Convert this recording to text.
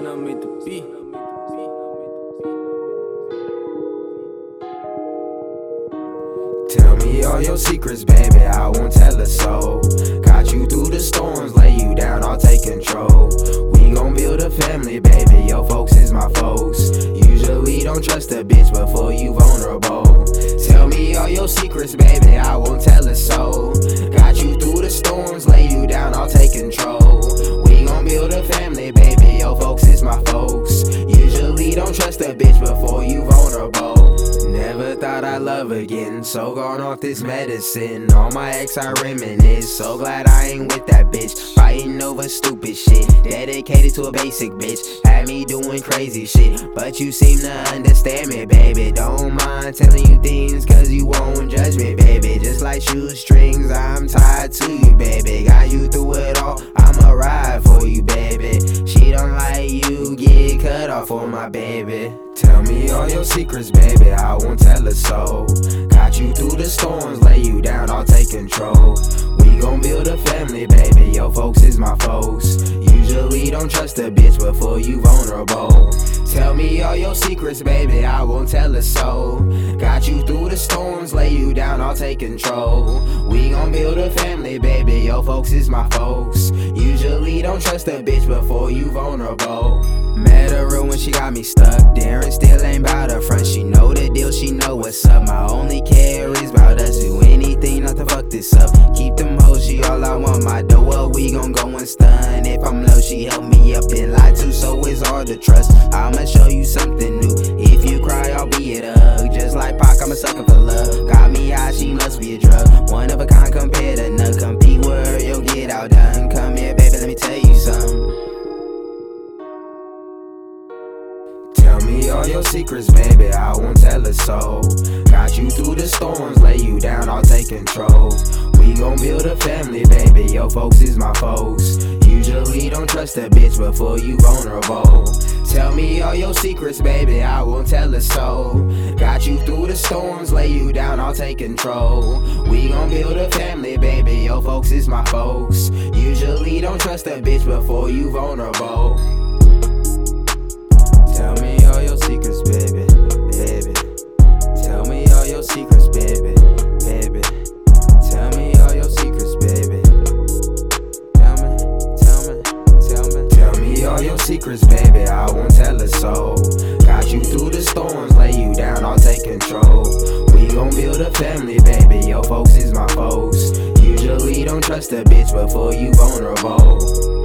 I made the beat. Tell me all your secrets, baby, I won't tell a soul. Got you through the storms, lay you down, I'll take control. We gon' build a family, baby, your folks is my folks. Usually don't trust a bitch before you vulnerable. Tell me all your secrets, baby, I won't tell a soul. Got you through the storms, lay you down, I'll take control. We gon' build a family, baby, your folks is my folks. Usually don't trust a bitch before you vulnerable. Never thought I'd love again, so gone off this medicine. On my ex I reminisce, so glad I ain't with that bitch. Fighting over stupid shit, dedicated to a basic bitch. Had me doing crazy shit, but you seem to understand me, baby. Don't mind telling you things, cause you won't judge me, baby. Just like shoestrings, I'm tied to you, baby. Got you through it all, I'ma ride for you, baby. She don't like you, get cut off for my baby. Tell me all your secrets, baby, I won't tell a soul. Got you through the storms, lay you down, I'll take control. We gon' build a family, baby, your folks is my folks. Usually don't trust a bitch before you vulnerable. Tell me all your secrets, baby, I won't tell a soul. Got you through the storms, lay you down, I'll take control. We gon' build a family, baby, your folks is my folks. Usually don't trust a bitch before you vulnerable. Met her real when she got me stuck. Darren still ain't bout her front. She know the deal, she know what's up. My only care is about us. Do anything not to fuck this up. Keep them hoes, she all I want. My door, we gon' go and stun. If I'm low, she help me up and lie too, so it's hard to trust. I'ma show you something new. If you cry, I'll be a hug. Just like Pac, I'm a sucker for love. Got me high, she must be a drug. One of a kind compared to none. Compete with her, you'll get outdone. Come here, baby, let me tell you something. Tell me all your secrets, baby, I won't tell a soul. Got you through the storms, lay you down, I'll take control. We gon' build a family, baby, your folks is my folks. Usually don't trust a bitch before you vulnerable. Tell me all your secrets, baby, I won't tell a soul. Got you through the storms, lay you down, I'll take control. We gon' build a family, baby, your folks is my folks. Usually don't trust a bitch before you vulnerable. Tell me all your secrets, baby, baby. Tell me all your secrets, baby, baby. Tell me all your secrets, baby. Tell me all your secrets, baby, I won't tell a soul. Got you through the storms, lay you down, I'll take control. We gon' build a family, baby, your folks is my folks. Usually don't trust a bitch before you vulnerable.